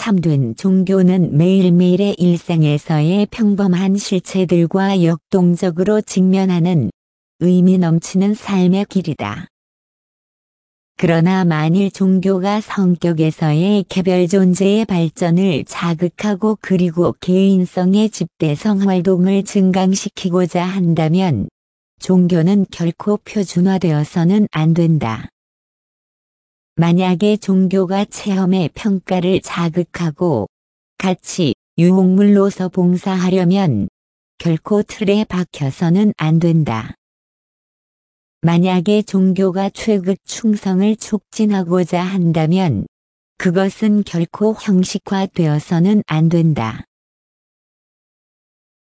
참된 종교는 매일매일의 일상에서의 평범한 실체들과 역동적으로 직면하는 의미 넘치는 삶의 길이다. 그러나 만일 종교가 성격에서의 개별 존재의 발전을 자극하고 그리고 개인성의 집대성 활동을 증강시키고자 한다면 종교는 결코 표준화되어서는 안 된다. 만약에 종교가 체험의 평가를 자극하고 가치, 유혹물로서 봉사하려면 결코 틀에 박혀서는 안 된다. 만약에 종교가 최극 충성을 촉진하고자 한다면 그것은 결코 형식화되어서는 안 된다.